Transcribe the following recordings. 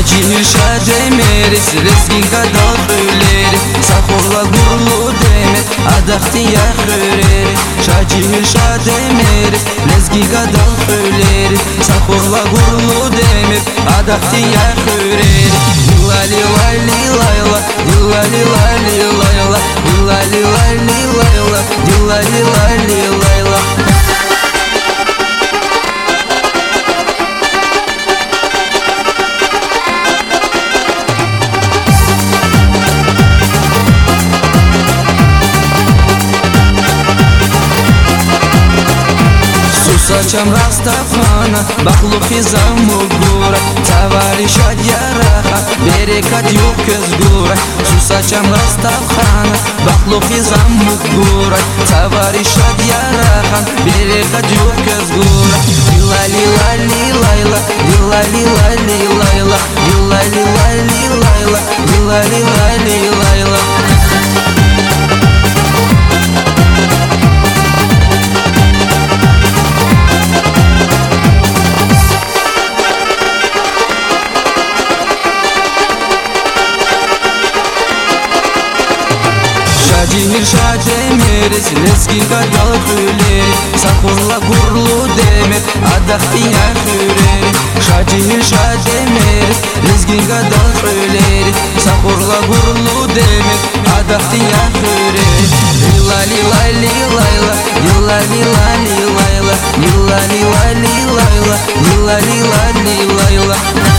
Şacir şademeris Rezgin kadal hüleri Sahurla gurlu demet Adakti ya hüreri Şacir şademeris Rezgin kadal hüleri Sahurla gurlu demet Adakti ya hüreri Dillali lali layla Dillali lali layla Dillali lali layla Dillali lali layla Saçam Rastafana, bakluqi zamugura Tavarişat yaraha, berekat yok közgura Su saçam Rastafana, bakluqi zamugura Tavarişat yaraha, berekat yok közgura Dillali lali layla, dillali lali layla Dillali lali layla, dillali lali layla Şacir şademeris Rezgin kadal hüleri Sahurla gurlu demet Adakti ya hüreri Şacir şademeris Rezgin kadal hüleri Sahurla gurlu demet Adakti ya hüreri Dillali lali layla Dillali lali layla Dillali lali layla Dillali lali layla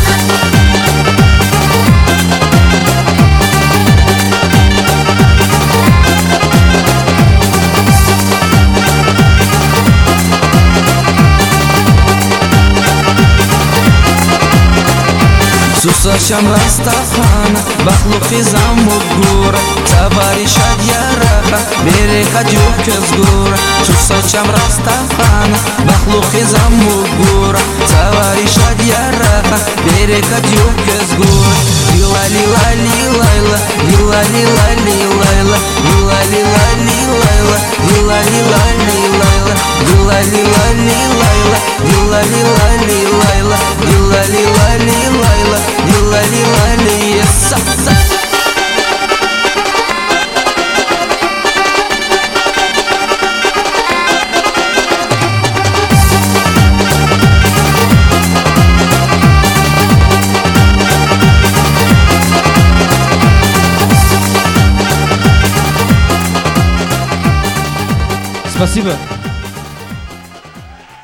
Su saçam Rastafana, bakluqi zamugura Tavarişat yaraha, berekat yok közgura Su saçam Rastafana, bakluqi zamugura Tavarişat yaraha, berekat yok közgura Dillali lali layla, dillali lali layla Dillali lali layla, dillali lali layla Dillali lali layla, dillali lali layla Dillali lali layla, dillali lali yes Спасибо.